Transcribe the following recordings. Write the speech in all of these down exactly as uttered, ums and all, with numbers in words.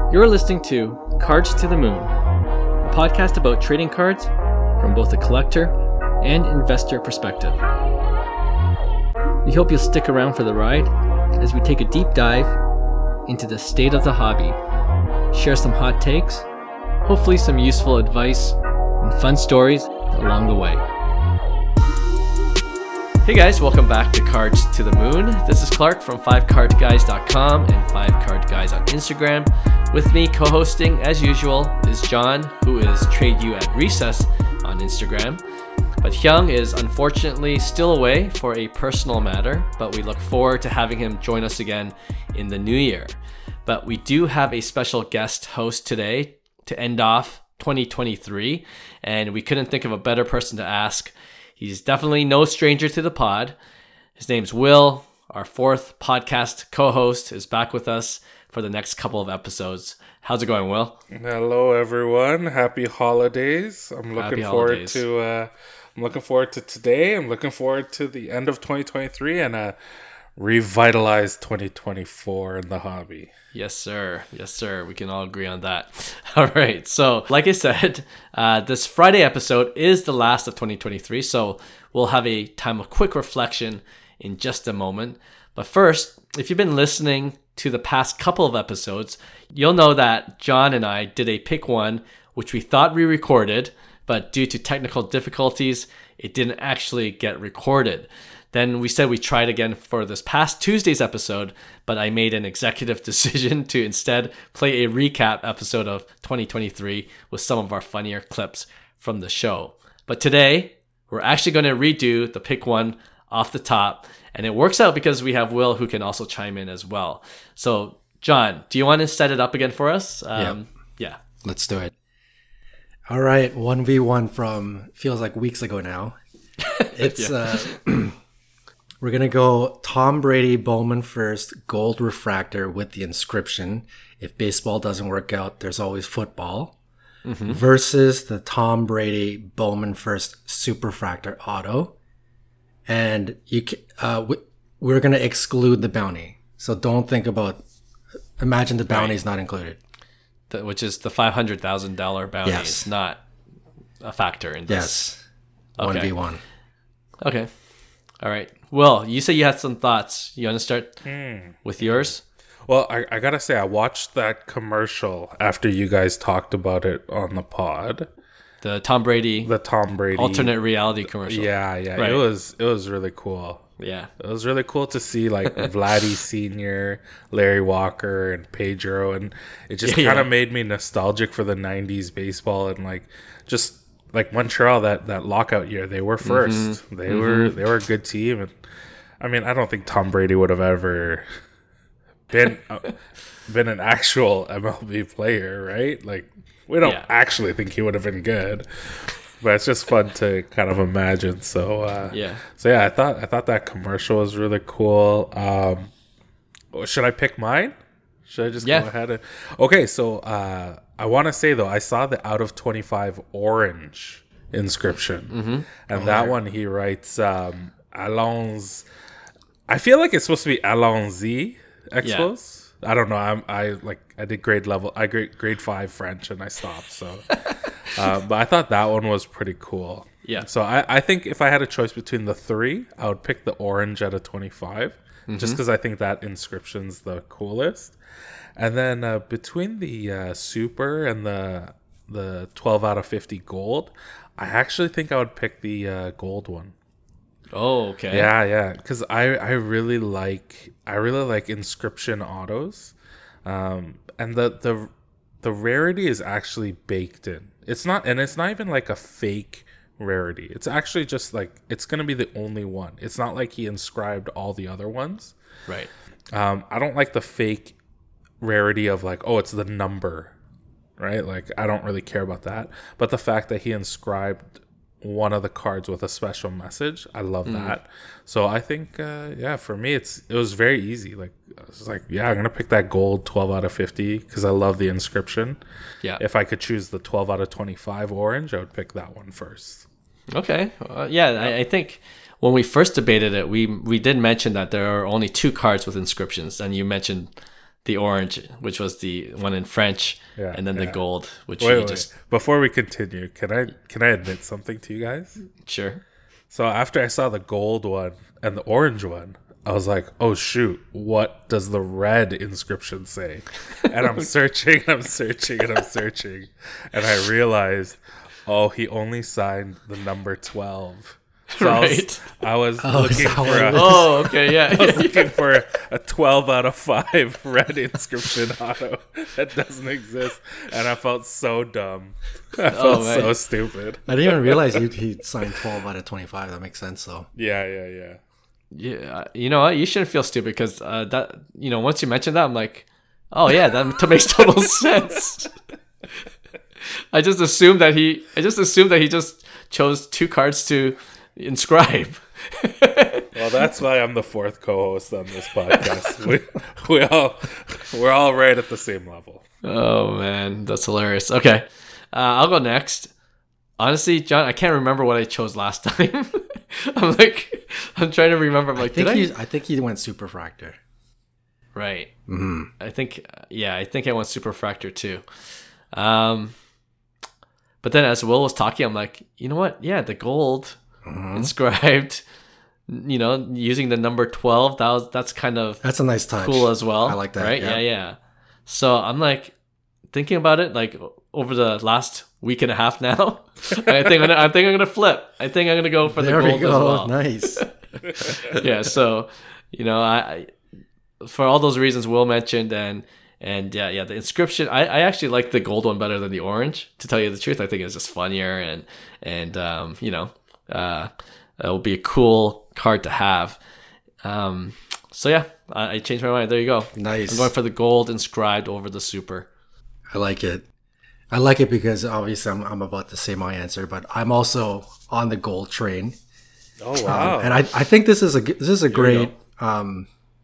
You're listening to Cards to the Moon, a podcast about trading cards from both a collector and investor perspective. We hope you'll stick around for the ride as we take a deep dive into the state of the hobby, share some hot takes, hopefully some useful advice, and fun stories along the way. Hey guys, welcome back to Cards to the Moon. This is Clark from five card guys dot com and five card guys on Instagram. With me co-hosting, as usual, is John, who is Trade You at Recess on Instagram. But Hyung is unfortunately still away for a personal matter, but we look forward to having him join us again in the new year. But we do have a special guest host today to end off twenty twenty-three, and we couldn't think of a better person to ask. He's definitely no stranger to the pod. His name's Will. Our fourth podcast co-host is back with us for the next couple of episodes. How's it going, Will? Hello, everyone. Happy holidays. I'm looking Happy forward holidays. to. Uh, I'm looking forward to today. I'm looking forward to the end of twenty twenty-three and a revitalized twenty twenty-four in the hobby. Yes, sir. Yes, sir. We can all agree on that. All right. So, like I said, uh, this Friday episode is the last of twenty twenty-three. So, we'll have a time of quick reflection in just a moment. But first, if you've been listening to the past couple of episodes, you'll know that John and I did a pick one, which we thought we recorded, but due to technical difficulties, it didn't actually get recorded. Then we said we tried again for this past Tuesday's episode, but I made an executive decision to instead play a recap episode of twenty twenty-three with some of our funnier clips from the show. But today, we're actually going to redo the pick one off the top, and it works out because we have Will who can also chime in as well. So, John, do you want to set it up again for us? Um, yeah. yeah. Let's do it. All right, one v one from feels like weeks ago now. It's uh, we're gonna go Tom Brady Bowman first gold refractor with the inscription, "If baseball doesn't work out, there's always football," mm-hmm. versus the Tom Brady Bowman first superfractor auto, and you uh, we, we're gonna exclude the bounty. So don't think about. Imagine the bounty is not included. The, which is the five hundred thousand dollars bounty. Yes. Is not a factor in this. Yes. Okay. one v one. Okay. All right. Will, you said you had some thoughts. You want to start Hmm. with yours? Well, I, I gotta say, I watched that commercial after you guys talked about it on the pod. The Tom Brady The Tom Brady alternate reality commercial. Yeah, yeah. Right. It was it was really cool. Yeah. It was really cool to see like Vladdy Senior, Larry Walker, and Pedro, and it just Yeah, kind of yeah. made me nostalgic for the nineties baseball and like just like Montreal that, that lockout year. They were 1st Mm-hmm. They were they were a good team, and I mean I don't think Tom Brady would have ever been uh, been an actual M L B player, right? Like we don't Yeah. actually think he would have been good. But it's just fun to kind of imagine. So uh, Yeah. So yeah, I thought I thought that commercial was really cool. Um, should I pick mine? Should I just Yeah. go ahead and okay? So uh, I want to say though, I saw the out of twenty-five orange inscription, Mm-hmm. and that one he writes um, Allons. I feel like it's supposed to be Allons-y Expos. I don't know. I'm I like I did grade level. I grade grade five French and I stopped. So. Uh, but I thought that one was pretty cool. Yeah. So I, I think if I had a choice between the three, I would pick the orange at a twenty-five, Mm-hmm. just because I think that inscription's the coolest. And then uh, between the uh, super and the the twelve out of fifty gold, I actually think I would pick the uh, gold one. Oh, okay. Yeah, yeah, because I, I really like I really like inscription autos, um, and the the the rarity is actually baked in. It's not, and it's not even like a fake rarity. It's actually just like it's gonna be the only one. It's not like he inscribed all the other ones. Right. Um, I don't like the fake rarity of like, oh, it's the number, right? Like I don't really care about that. But the fact that he inscribed one of the cards with a special message, I love Mm. that. So I think, uh, yeah, for me, it's it was very easy. Like I was like, yeah, I'm gonna pick that gold twelve out of fifty because I love the inscription. Yeah. If I could choose the twelve out of twenty-five orange, I would pick that one first. Okay. Uh, yeah, I, I think when we first debated it, we we did mention that there are only two cards with inscriptions, and you mentioned the orange, which was the one in French, Yeah, and then yeah. the gold, which Wait, you wait. just Before we continue, can I can I admit something to you guys? sure. So after I saw the gold one and the orange one, I was like, oh shoot, what does the red inscription say? And I'm searching, I'm searching, and I'm searching. And I realized, oh, he only signed the number twelve. So I was, Right. I was Oh, is looking that for what it a, is? Oh, okay, yeah. I was looking for a twelve out of five red inscription auto that doesn't exist. And I felt so dumb. I felt Oh, man. so stupid. I didn't even realize he, he signed twelve out of twenty-five. That makes sense, though. Yeah, yeah, yeah. Yeah, you know what? You shouldn't feel stupid because uh, that you know once you mentioned that, I'm like, oh yeah, that t- makes total sense. I just assumed that he, I just assumed that he just chose two cards to inscribe. Well, that's why I'm the fourth co-host on this podcast. we, we all we're all right at the same level. Oh man, that's hilarious. Okay, uh, I'll go next. Honestly, John, I can't remember what I chose last time. I'm like, I'm trying to remember. I'm I like, think did I? he, I think he went superfractor. Right. Mm-hmm. I think, yeah, I think I went superfractor too. Um, but then as Will was talking, I'm like, you know what? Yeah, the gold Mm-hmm. inscribed, you know, using the number twelve. That was that's kind of That's a nice touch. cool as well. I like that, Right? yeah. Yeah, yeah. So I'm like thinking about it, like over the last week and a half now. I think I'm gonna, I think I'm gonna flip. I think I'm gonna go for There the we gold as go. well. Nice. Yeah. So, you know, I, I for all those reasons Will mentioned and and yeah, yeah, the inscription. I, I actually like the gold one better than the orange. To tell you the truth, I think it's just funnier and and um, you know, uh, it will be a cool card to have. Um, so yeah, I, I changed my mind. There you go. Nice. I'm going for the gold inscribed over the super. I like it. I like it because obviously I'm, I'm about to say my answer, but I'm also on the gold train. Oh wow! And I, I think this is a g- this is a you great um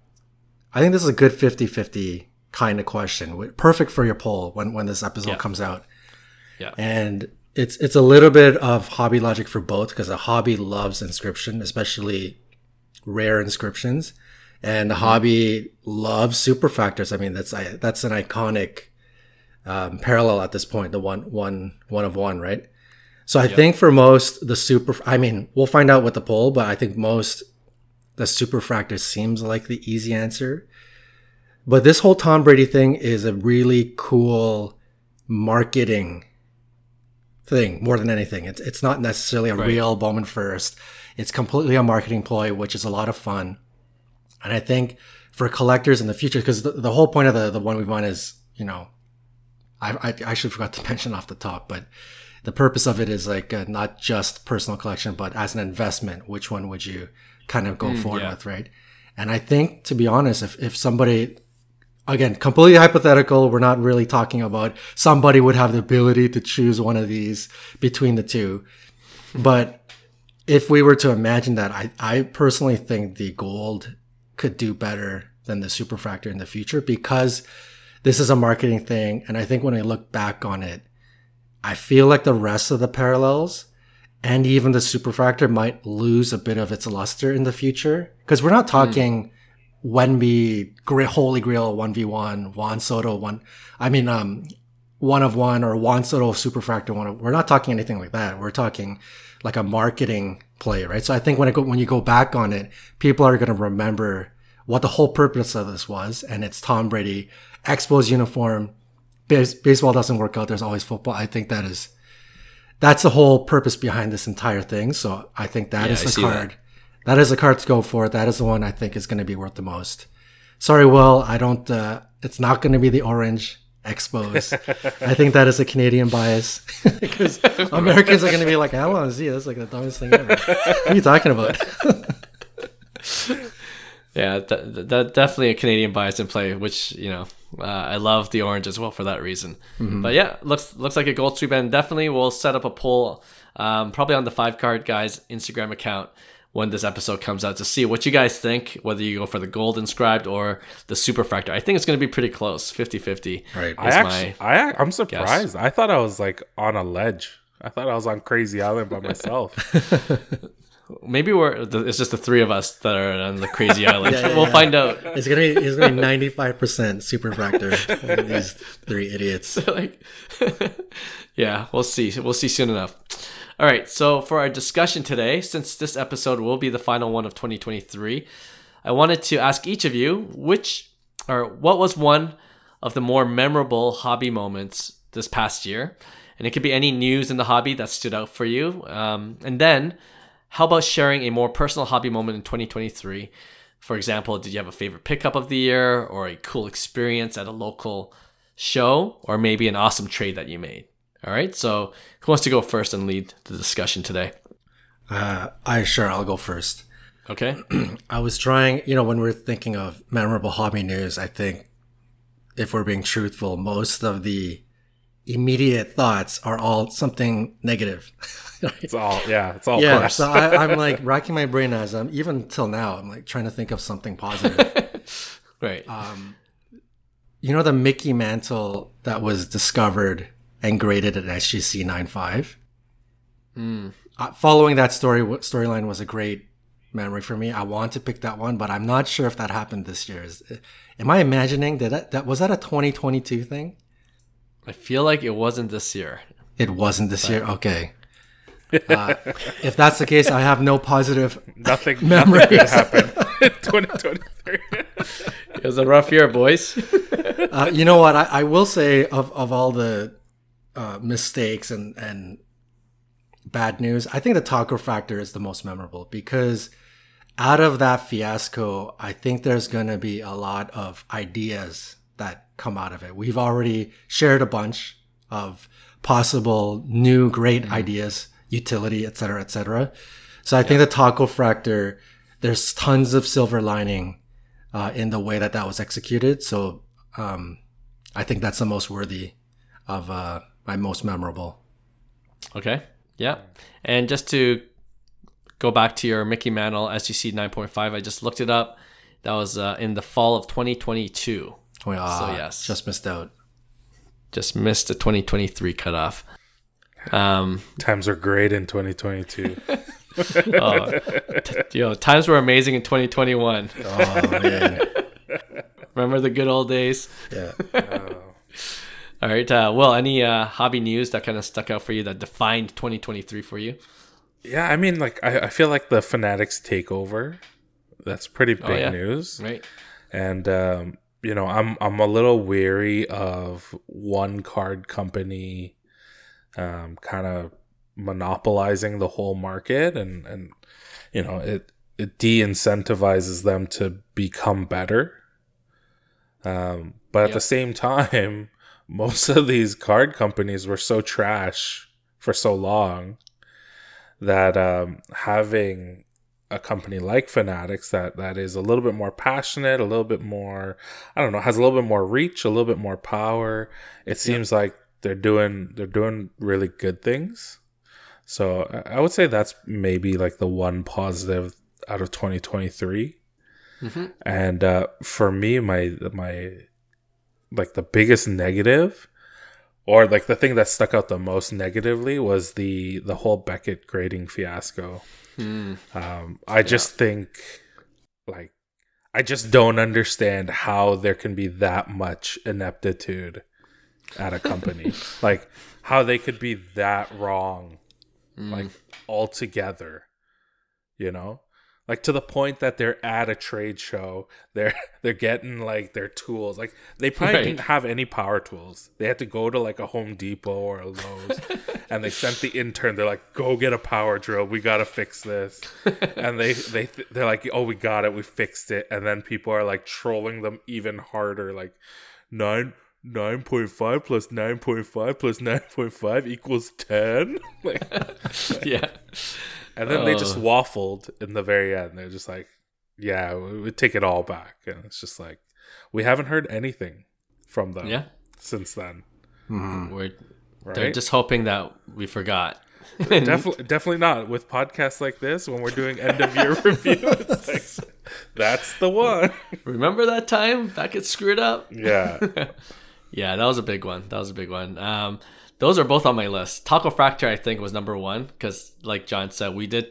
I think this is a good fifty-fifty kind of question. Wi- Perfect for your poll when when this episode Yeah. comes out. Yeah. And it's it's a little bit of hobby logic for both because a hobby loves inscription, especially rare inscriptions, and a hobby loves superfractors. I mean, that's I, that's an iconic um, parallel at this point. The one one one of one, right? So I think for most the super, I mean, we'll find out with the poll, but I think most the superfractor seems like the easy answer. But this whole Tom Brady thing is a really cool marketing thing more than anything. It's it's not necessarily a Right. real Bowman first. It's completely a marketing ploy, which is a lot of fun. And I think for collectors in the future, because the, the whole point of the, the one we've won is, you know, I, I I actually forgot to mention off the top, but the purpose of it is like uh, not just personal collection, but as an investment, which one would you kind of go forward yeah. with, right? And I think, to be honest, if, if somebody, again, completely hypothetical, we're not really talking about somebody would have the ability to choose one of these between the two. But if we were to imagine that, I, I personally think the gold could do better than the superfractor in the future because this is a marketing thing. And I think when I look back on it, I feel like the rest of the parallels and even the superfractor might lose a bit of its luster in the future. Because we're not talking Wenby, Gra- Holy Grail one v one, Juan Soto one. I mean, um, one of one or Juan Soto superfractor one. Of, we're not talking anything like that. We're talking like a marketing play, right? So I think when I go, when you go back on it, people are going to remember what the whole purpose of this was, and it's Tom Brady, Expos uniform. Base, baseball doesn't work out. There's always football. I think that is, that's the whole purpose behind this entire thing. So I think that Yeah, is I the see card. that. That is the card to go for. That is the one I think is going to be worth the most. Sorry, Will. I don't, uh, it's not going to be the orange Expos. I think that is a Canadian bias because Americans are going to be like, I don't want to see it. That's like the dumbest thing ever. What are you talking about? Yeah, that, that definitely a Canadian bias in play, which, you know, uh, I love the orange as well for that reason. Mm-hmm. But yeah, looks looks like a gold sweep, and definitely we'll set up a poll, um, probably on the Five Card Guys Instagram account when this episode comes out to see what you guys think, whether you go for the gold inscribed or the superfractor. I think it's going to be pretty close, fifty-fifty. Right. I actually, I I'm surprised. I thought I was like on a ledge. I thought I was on Crazy Island by myself. Maybe we're it's just the three of us that are on the crazy island. Yeah, yeah, we'll yeah. find out. It's gonna be it's gonna be ninety-five percent superfractor. These three idiots. Like, yeah, we'll see. We'll see soon enough. All right. So for our discussion today, since this episode will be the final one of twenty twenty-three, I wanted to ask each of you which or what was one of the more memorable hobby moments this past year, and it could be any news in the hobby that stood out for you. Um, and then, how about sharing a more personal hobby moment in twenty twenty-three? For example, did you have a favorite pickup of the year, or a cool experience at a local show, or maybe an awesome trade that you made? All right. So, who wants to go first and lead the discussion today? Uh, I sure I'll go first. Okay. I was trying, you know, when we're thinking of memorable hobby news, I think if we're being truthful, most of the immediate thoughts are all something negative. It's all yeah, it's all Yeah, press. so I, I'm like racking my brain as I'm even till now. I'm like trying to think of something positive. Right. You know the Mickey Mantle that was discovered and graded at S G C ninety-five. Mm. Uh, following that story storyline was a great memory for me. I want to pick that one, but I'm not sure if that happened this year. Is, am I imagining that, that that was that a twenty twenty-two thing? I feel like it wasn't this year. It wasn't this year. Okay. Uh, if that's the case, I have no positive Nothing, memories. nothing happened in twenty twenty-three. It was a rough year, boys. Uh, you know what? I, I will say of, of all the uh, mistakes and, and bad news, I think the taco factor is the most memorable because out of that fiasco, I think there's going to be a lot of ideas that come out of it. We've already shared a bunch of possible new great mm-hmm. ideas, utility, et cetera, et cetera. So I yeah. think the taco factor, there's tons of silver lining uh, in the way that that was executed. So um, I think that's the most worthy of uh, my most memorable. Okay. Yeah. And just to go back to your Mickey Mantle S G C nine point five, I just looked it up. That was uh, in the fall of twenty twenty-two. Oh, yeah. So yes. Just missed out. Just missed the twenty twenty-three cutoff. Um, Times were great in twenty twenty-two. oh, t- yo, times were amazing in twenty twenty-one. Oh, man. Remember the good old days? Yeah. Oh. All right. Uh, well, any uh, hobby news that kind of stuck out for you that defined twenty twenty-three for you? Yeah, I mean, like, I, I feel like the Fanatics takeover, that's pretty big oh, yeah. news. Right. And, um, you know, I'm I'm a little weary of one card company um, kind of monopolizing the whole market. And, and you know, it, it de-incentivizes them to become better. Um, but at yep. the same time, most of these card companies were so trash for so long that um, having a company like Fanatics that, that is a little bit more passionate, a little bit more, I don't know, has a little bit more reach, a little bit more power. It seems yeah. like they're doing they're doing really good things. So I would say that's maybe like the one positive out of twenty twenty-three. Mm-hmm. And uh, for me, my my like the biggest negative, or like the thing that stuck out the most negatively, was the the whole Beckett grading fiasco. Hmm. Um, I just yeah. think, like, I just don't understand how there can be that much ineptitude at a company. Like, how they could be that wrong, mm. like, altogether, you know? Like, to the point that they're at a trade show, they're they're getting, like, their tools. Like, they probably right. didn't have any power tools. They had to go to, like, a Home Depot or a Lowe's, and they sent the intern. They're like, go get a power drill. We got to fix this. And they, they, they're like, oh, we got it. We fixed it. And then people are, like, trolling them even harder. Like, nine... nine point five plus nine point five plus nine point five equals ten. Like, yeah. And then uh, they just waffled in the very end. They're just like, yeah, we would take it all back. And it's just like, we haven't heard anything from them yeah. since then. Mm-hmm. We're, right? They're just hoping that we forgot. definitely, definitely not. With podcasts like this, when we're doing end of year review, it's like, that's the one. Remember that time Beckett screwed up? Yeah. Yeah, that was a big one. That was a big one. Um, those are both on my list. Taco Fracture, I think, was number one because, like John said, we did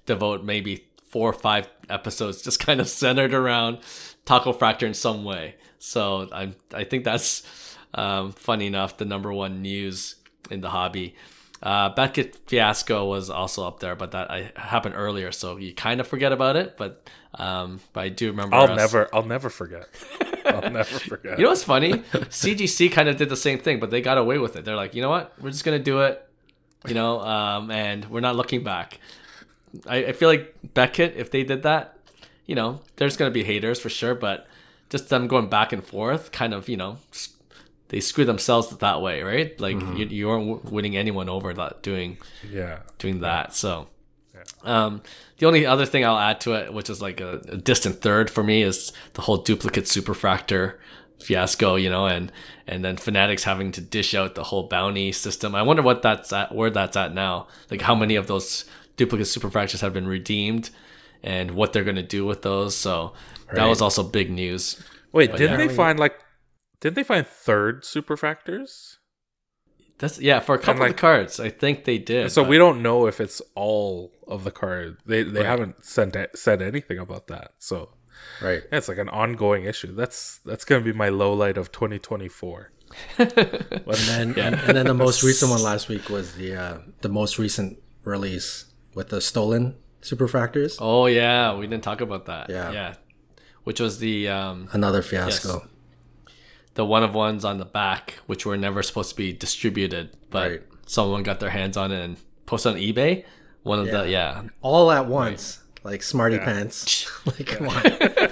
devote maybe four or five episodes just kind of centered around Taco Fracture in some way. So I I think that's um, funny enough the number one news in the hobby. Uh, Beckett fiasco was also up there, but that I, happened earlier, so you kind of forget about it. But um, but I do remember. I'll us. never, I'll never forget. I'll never forget. You know what's funny? C G C kind of did the same thing, but they got away with it. They're like, you know what? We're just gonna do it, you know, um, and we're not looking back. I, I feel like Beckett, if they did that, you know, there's gonna be haters for sure, but just them going back and forth, kind of, you know, they screw themselves that way, right? Like mm-hmm. you, you weren't winning anyone over that doing, yeah, doing that. So, yeah. um, the only other thing I'll add to it, which is like a, a distant third for me, is the whole duplicate superfractor fiasco, you know, and and then Fanatics having to dish out the whole bounty system. I wonder what that's at, where that's at now. Like how many of those duplicate superfractors have been redeemed, and what they're going to do with those. So right. that was also big news. Wait, but didn't yeah. they find like? Didn't they find third superfractors? That's yeah, for a couple like, of the cards, I think they did. So but... we don't know if it's all of the cards. They they right. haven't sent said anything about that. So right, yeah, it's like an ongoing issue. That's that's gonna be my low light of twenty twenty-four. and then yeah. and, and then the most recent one last week was the uh, the most recent release with the stolen superfractors. Oh yeah, we didn't talk about that. Yeah, yeah, which was the um, another fiasco. Yes. The one of ones on the back, which were never supposed to be distributed, but right. someone got their hands on it and posted on eBay. One of yeah. the yeah, all at once, right. like Smarty yeah. Pants. Like come on,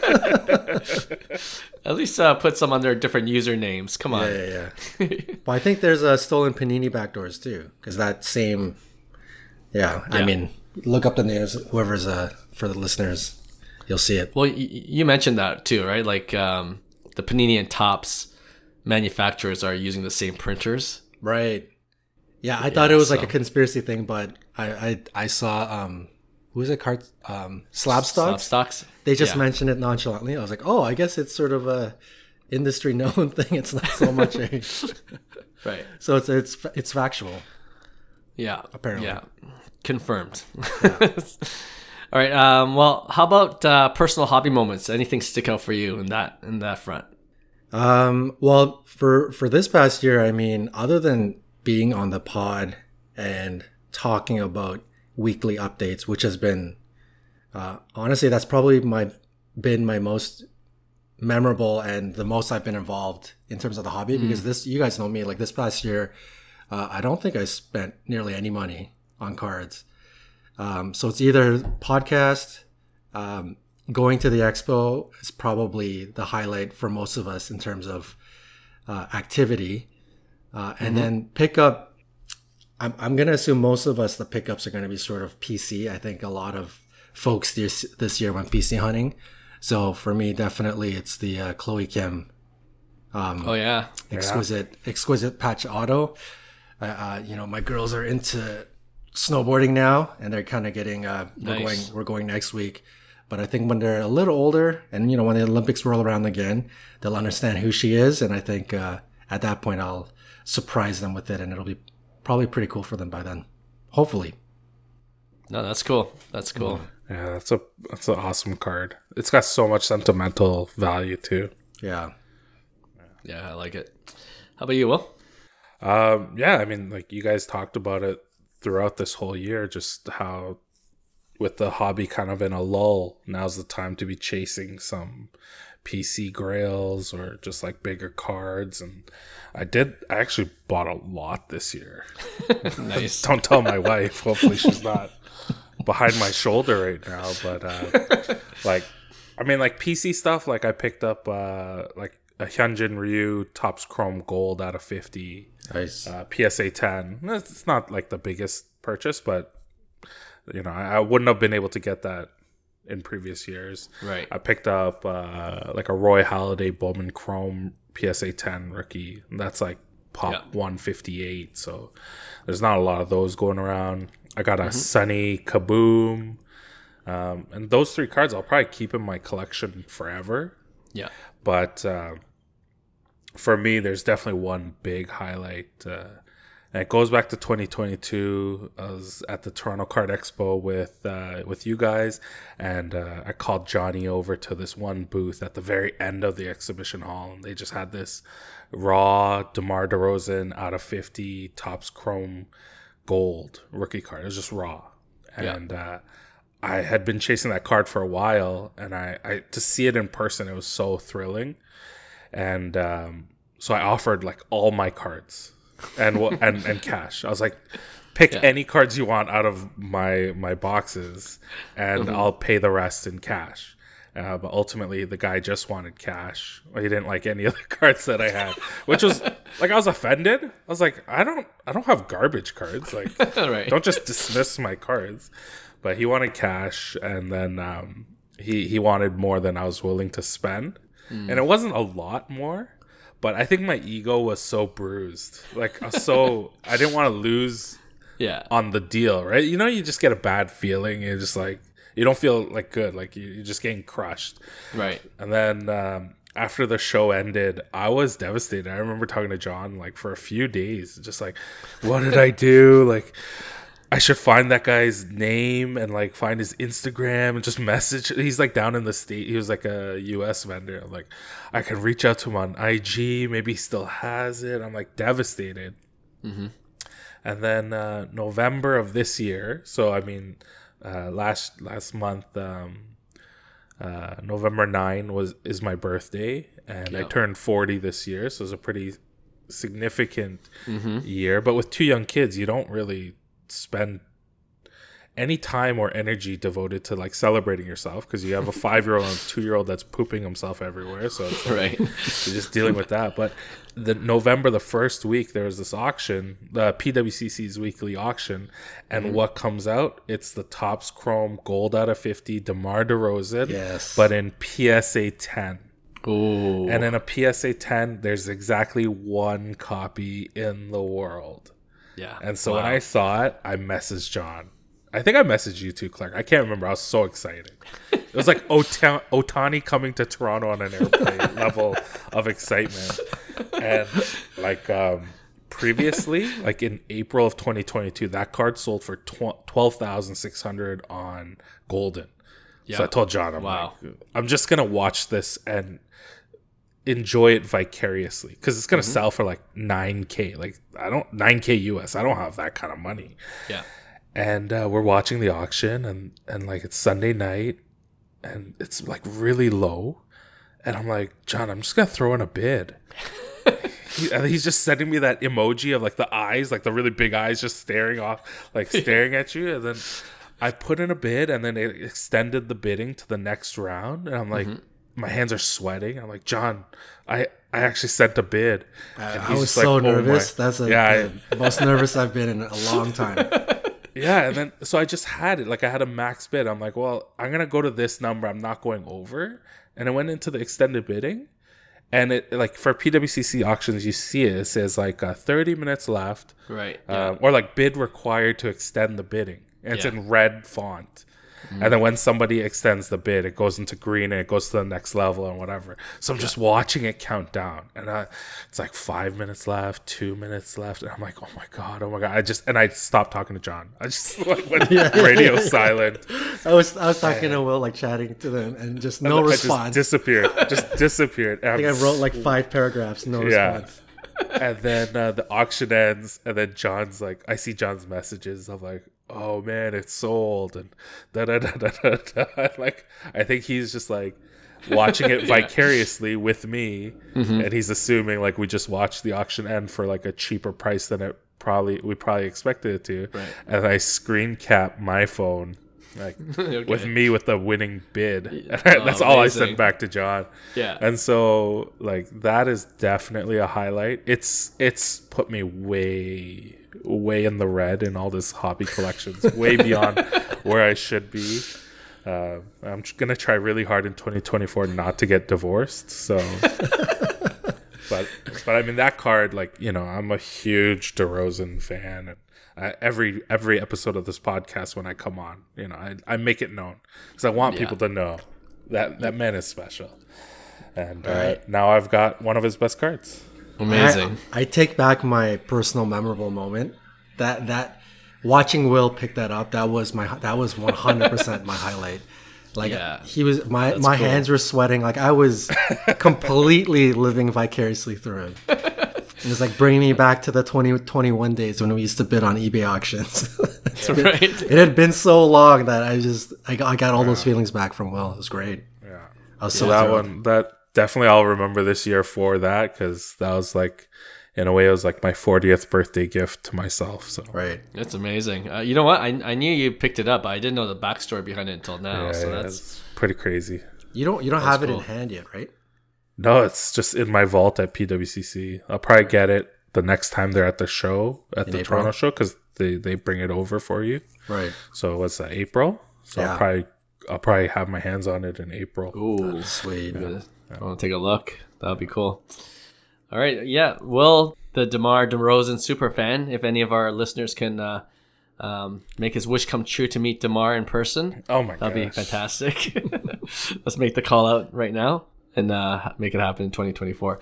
at least uh, put some under different usernames. Come on, yeah, yeah. yeah. Well, I think there's a uh, stolen Panini backdoors too, because that same, yeah, yeah. I mean, look up the names. Whoever's uh for the listeners, you'll see it. Well, y- you mentioned that too, right? Like um, the Panini and Topps manufacturers are using the same printers, right? Yeah, I yeah, thought it was so. like a conspiracy thing, but I I, I saw um who was it card um slab stocks slab stocks they just yeah. mentioned it nonchalantly. I was like, oh, I guess it's sort of a industry known thing. It's not so much a right. So it's it's it's factual. Yeah, apparently. Yeah, confirmed. Yeah. All right. Um. Well, how about uh, personal hobby moments? Anything stick out for you in that in that front? Um, well, for, for this past year, I mean, other than being on the pod and talking about weekly updates, which has been, uh, honestly, that's probably my, been my most memorable and the most I've been involved in terms of the hobby, mm. because this, you guys know me, like this past year, uh, I don't think I spent nearly any money on cards. Um, so it's either podcast, um, going to the expo is probably the highlight for most of us in terms of uh, activity. Uh, and mm-hmm. then pickup, I'm, I'm going to assume most of us, the pickups are going to be sort of P C. I think a lot of folks this, this year went P C hunting. So for me, definitely it's the uh, Chloe Kim. Um, oh, yeah. Exquisite, yeah. exquisite patch auto. Uh, uh, you know, my girls are into snowboarding now and they're kind of getting, uh, nice. we're going, we're going next week. But I think when they're a little older and, you know, when the Olympics roll around again, they'll understand who she is. And I think uh, at that point, I'll surprise them with it. And it'll be probably pretty cool for them by then. Hopefully. No, that's cool. That's cool. Yeah, that's a that's an awesome card. It's got so much sentimental value, too. Yeah. Yeah, I like it. How about you, Will? Um, yeah, I mean, like you guys talked about it throughout this whole year, just how with the hobby kind of in a lull, now's the time to be chasing some P C grails or just like bigger cards. And I did, I actually bought a lot this year. Nice. Don't tell my wife. Hopefully she's not behind my shoulder right now. But uh, like, I mean, like P C stuff, like I picked up uh, like a Hyunjin Ryu Topps Chrome Gold out of fifty. Nice. Uh, P S A ten. It's not like the biggest purchase, but you know, I, I wouldn't have been able to get that in previous years. Right. I picked up uh, like a Roy Halladay Bowman Chrome P S A ten rookie. That's like pop yeah. one fifty-eight. So there's not a lot of those going around. I got a mm-hmm. Sunny Kaboom. Um, and those three cards I'll probably keep in my collection forever. Yeah. But uh, for me, there's definitely one big highlight. Uh, And it goes back to twenty twenty-two. I was at the Toronto Card Expo with uh, with you guys, and uh, I called Johnny over to this one booth at the very end of the exhibition hall, and they just had this raw DeMar DeRozan out of fifty Topps Chrome Gold rookie card. It was just raw, and yeah. uh, I had been chasing that card for a while, and I, I to see it in person, it was so thrilling, and um, so I offered like all my cards. and and and cash. I was like, pick yeah. any cards you want out of my my boxes, and mm-hmm. I'll pay the rest in cash. Uh, but ultimately, the guy just wanted cash. He didn't like any other cards that I had, which was like I was offended. I was like, I don't I don't have garbage cards. Like, right. Don't just dismiss my cards. But he wanted cash, and then um, he he wanted more than I was willing to spend, mm. and it wasn't a lot more. But I think my ego was so bruised. Like, so I didn't want to lose yeah. on the deal, right? You know, you just get a bad feeling. You're just like, you don't feel like good. Like, you're just getting crushed. Right. And then um, after the show ended, I was devastated. I remember talking to John, like, for a few days. Just like, what did I do? Like, I should find that guy's name and like find his Instagram and just message. He's like down in the state. He was like a U S vendor. I'm like, I can reach out to him on I G. Maybe he still has it. I'm like devastated. Mm-hmm. And then uh, November of this year. So I mean, uh, last last month, um, uh, November ninth was is my birthday, and yeah. I turned forty this year. So it's a pretty significant mm-hmm. year. But with two young kids, you don't really spend any time or energy devoted to like celebrating yourself, because you have a five-year-old and two-year-old that's pooping himself everywhere, so it's like, right. you're just dealing with that. But the November, the first week, there was this auction, the P W C C's weekly auction, and mm-hmm. what comes out, it's the Topps Chrome Gold out of fifty DeMar DeRozan, yes. but in P S A ten. Ooh. And in a P S A ten, there's exactly one copy in the world. Yeah. And so wow. when I saw it, I messaged John. I think I messaged you too, Clark. I can't remember. I was so excited. It was like Ota- Otani coming to Toronto on an airplane level of excitement. And like um, previously, like in April of twenty twenty-two, that card sold for twelve thousand six hundred dollars on Golden. Yep. So I told John, I'm wow. like, I'm just going to watch this and enjoy it vicariously, because it's gonna mm-hmm. sell for like nine K. Like I don't nine K U S. I don't have that kind of money. Yeah. And uh, we're watching the auction, and and like it's Sunday night, and it's like really low, and I'm like, John, I'm just gonna throw in a bid. he, and he's just sending me that emoji of like the eyes, like the really big eyes, just staring off, like staring at you, and then I put in a bid, and then it extended the bidding to the next round, and I'm like. Mm-hmm. My hands are sweating. I'm like, John, I, I actually sent a bid. Uh, I was so like, nervous. Oh That's a, yeah, the I, most nervous I've been in a long time. Yeah, and then so I just had it. Like I had a max bid. I'm like, well, I'm gonna go to this number. I'm not going over. And I went into the extended bidding, and it like for P W C C auctions, you see it. It says like uh, thirty minutes left, right? Uh, yeah. Or like bid required to extend the bidding, and it's yeah. in red font. Mm. And then when somebody extends the bid, it goes into green and it goes to the next level and whatever. So I'm yeah. just watching it count down, and I, it's like five minutes left, two minutes left, and I'm like, oh my god, oh my god! I just and I stopped talking to John. I just like went yeah. radio silent. I was I was talking and, to Will, like chatting to them, and just no and response. I just disappeared. Just disappeared. I think I wrote like five paragraphs, no yeah. response. And then uh, the auction ends, and then John's like, I see John's messages. I'm like, oh man, it's sold, and da da da da da. da. Like, I think he's just like watching it vicariously yeah. with me, mm-hmm. and he's assuming like we just watched the auction end for like a cheaper price than it probably we probably expected it to. Right. And I screen cap my phone. Like okay. with me with the winning bid. Oh, That's all amazing. I sent back to John. Yeah. And so like that is definitely a highlight. It's it's put me way way in the red in all this hobby collections, way beyond where I should be. Uh, I'm gonna try really hard in twenty twenty-four not to get divorced. So, but but I mean that card, like you know, I'm a huge DeRozan fan, and uh, every every episode of this podcast when I come on, you know, I I make it known because I want yeah. people to know that that man is special. And uh, right. now I've got one of his best cards. Amazing. I, I take back my personal memorable moment. That that watching Will pick that up, that was my that was one hundred percent my highlight. Like Yeah, he was my that's my cool. hands were sweating. Like I was completely living vicariously through him. It was like bringing me back to the twenty twenty-one days when we used to bid on eBay auctions. That's right. It had been so long that I just I got, I got all those feelings back from Will. It was great. Yeah. I was So so that thrilled. one, that definitely I'll remember this year for that, because that was like, in a way, it was like my fortieth birthday gift to myself. So Right. That's amazing. Uh, you know what? I, I knew you picked it up, but I didn't know the backstory behind it until now. yeah, so yeah, that's it's pretty crazy. You don't you don't That's have it cool. in hand yet, right? No, it's just in my vault at P W C C. I'll probably get it the next time they're at the show, at In the April? Toronto show, because they, they bring it over for you. Right. So what's that, April? So Yeah. I'll probably I'll probably have my hands on it in April. ooh. Sweet. I want to take a look. That would be cool. All right. Yeah. Well, the DeMar DeRozan super fan, if any of our listeners can uh, um, make his wish come true to meet DeMar in person, Oh my god. that'd be fantastic. Let's make the call out right now and uh, make it happen in twenty twenty-four.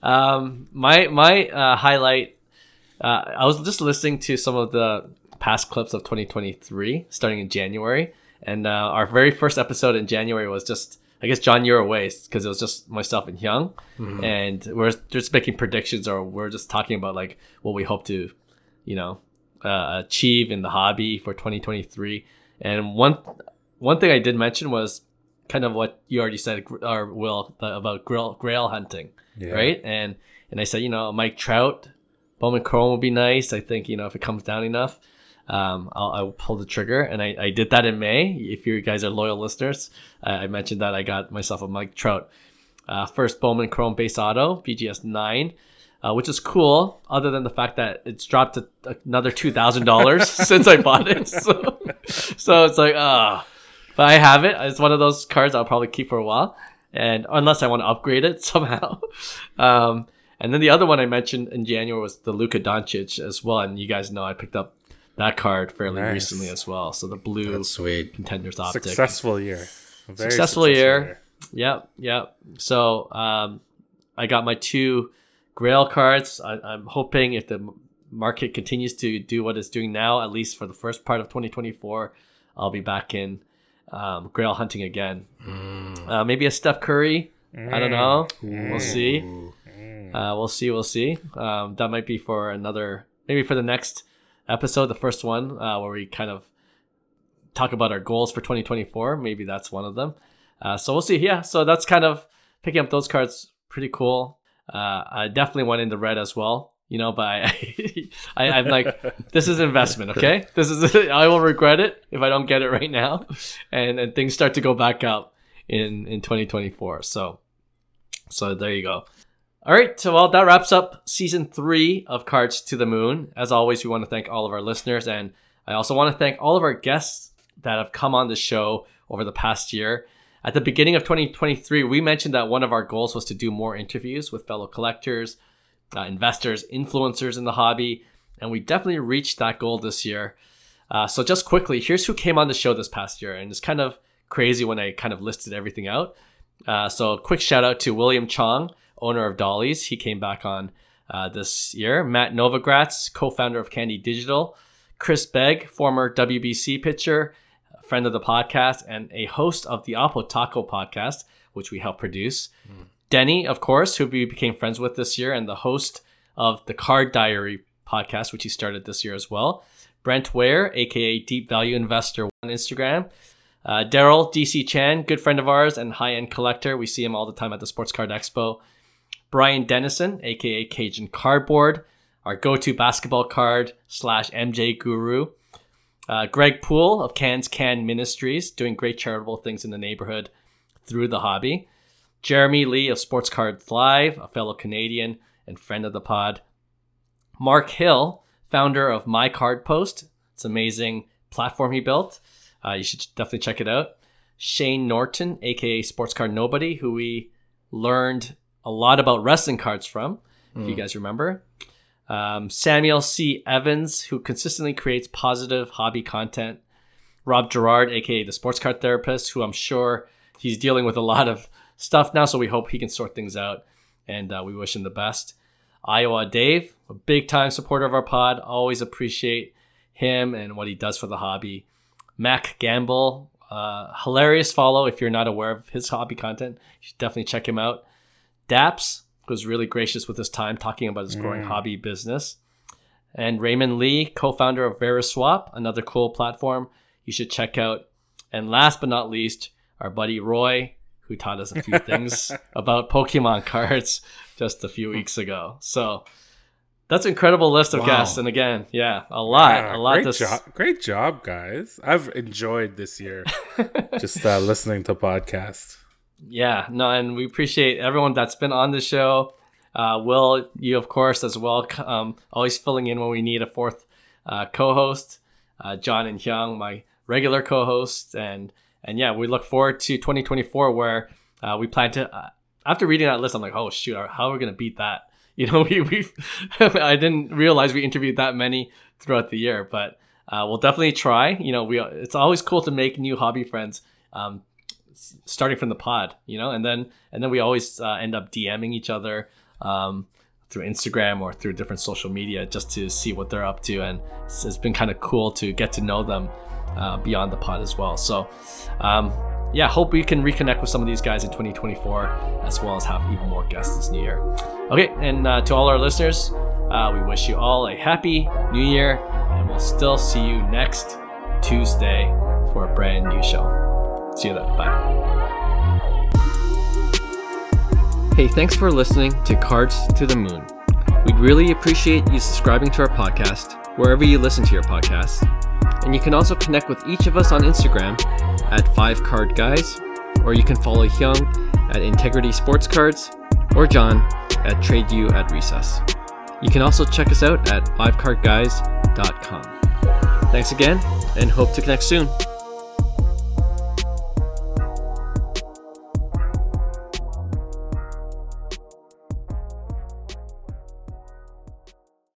Um, my my uh, highlight, uh, I was just listening to some of the past clips of twenty twenty-three starting in January. And uh, our very first episode in January was just, I guess, John, you're away because it was just myself and Hyung. Mm-hmm. And we're just making predictions, or we're just talking about like what we hope to, you know, uh, achieve in the hobby for twenty twenty-three. And one one thing I did mention was kind of what you already said, or Will, about grail, grail hunting, Yeah. right? And and I said, you know, Mike Trout, Bowman Chrome would be nice. I think, you know, if it comes down enough, um, I'll, I'll pull the trigger. And I, I did that in May. If you guys are loyal listeners, I, I mentioned that I got myself a Mike Trout uh, first Bowman Chrome base auto, B G S nine. Uh, which is cool, other than the fact that it's dropped to another two thousand dollars since I bought it. So, so it's like, ah. But I have it. It's one of those cards I'll probably keep for a while, and unless I want to upgrade it somehow. Um, and then the other one I mentioned in January was the Luka Doncic as well, and you guys know I picked up that card fairly Nice. recently as well. So the blue That's sweet. Contenders optic. Successful year. A very Successful year. Yep, yep. So um, I got my two Grail cards. I, I'm hoping if the market continues to do what it's doing now, at least for the first part of twenty twenty-four, I'll be back in um, Grail hunting again. Uh, maybe a Steph Curry. I don't know. We'll see. Uh, we'll see. We'll see. Um, that might be for another, maybe for the next episode, the first one, uh, where we kind of talk about our goals for twenty twenty-four. Maybe that's one of them. Uh, so we'll see. Yeah. So that's kind of picking up those cards. Pretty cool. Uh, I definitely went in the red as well, you know, but I, I, I'm like, this is investment. Okay. This is, I will regret it if I don't get it right now. And, and things start to go back up in, in twenty twenty-four. So, so there you go. All right. So, well, that wraps up season three of Cards to the Moon. As always, we want to thank all of our listeners. And I also want to thank all of our guests that have come on the show over the past year. At the beginning of twenty twenty-three, we mentioned that one of our goals was to do more interviews with fellow collectors, uh, investors, influencers in the hobby, and we definitely reached that goal this year. Uh, so just quickly, here's who came on the show this past year, and it's kind of crazy when I kind of listed everything out. Uh, so a quick shout out to William Chong, owner of Dolly's. He came back on uh, this year. Matt Novogratz, co-founder of Candy Digital. Chris Begg, former W B C pitcher, friend of the podcast, and a host of the Apo Taco podcast, which we help produce. Mm. Denny, of course, who we became friends with this year, and the host of the Card Diary podcast, which he started this year as well. Brent Ware, aka Deep Value Investor on Instagram. Uh, Daryl, D C Chan, good friend of ours and high-end collector. We see him all the time at the Sports Card Expo. Brian Dennison, aka Cajun Cardboard, our go-to basketball card slash M J guru. Uh, Greg Poole of Cans Can Ministries, doing great charitable things in the neighborhood through the hobby. Jeremy Lee of Sports Cards Live, a fellow Canadian and friend of the pod. Mark Hill, founder of My Card Post. It's an amazing platform he built. Uh, you should definitely check it out. Shane Norton, aka Sports Card Nobody, who we learned a lot about wrestling cards from, mm. if you guys remember. Um, Samuel C. Evans, who consistently creates positive hobby content. Rob Gerard, aka the Sports Card Therapist, who I'm sure he's dealing with a lot of stuff now, so we hope he can sort things out, and uh, we wish him the best. Iowa Dave, a big time supporter of our pod. Always appreciate him and what he does for the hobby. Mac Gamble, uh, hilarious follow if you're not aware of his hobby content. You should definitely check him out. Daps was really gracious with his time talking about his growing mm. hobby business. And Raymond Lee, co-founder of VeriSwap, another cool platform you should check out. And last but not least, our buddy Roy, who taught us a few things about Pokemon cards just a few weeks ago. So that's an incredible list of wow. guests. And again, yeah, a lot, yeah, a lot. Great, to... job, great job, guys. I've enjoyed this year just uh, listening to podcasts. Yeah, no, and we appreciate everyone that's been on the show. Uh, Will, you, of course, as well, um, always filling in when we need a fourth uh, co-host. Uh, John and Hyung, my regular co-hosts. And, and yeah, we look forward to twenty twenty-four where uh, we plan to, uh, after reading that list, I'm like, oh, shoot, how are we going to beat that? You know, we we I didn't realize we interviewed that many throughout the year, but uh, we'll definitely try. You know, we it's always cool to make new hobby friends, um, starting from the pod. You know, and then and then we always uh, end up DMing each other um, through Instagram or through different social media just to see what they're up to, and it's, it's been kind of cool to get to know them uh, beyond the pod as well. So. Um, Yeah, hope we can reconnect with some of these guys in twenty twenty-four, as well as have even more guests this new year. Okay, and uh, to all our listeners, uh, we wish you all a happy new year, and we'll still see you next Tuesday for a brand new show. See you then. Bye. Hey, thanks for listening to Cards to the Moon. We'd really appreciate you subscribing to our podcast, wherever you listen to your podcasts. And you can also connect with each of us on Instagram at five card guys, or you can follow Hyung at Integrity Sports Cards, or John at TradeU at Recess. You can also check us out at five card guys dot com. Thanks again, and hope to connect soon.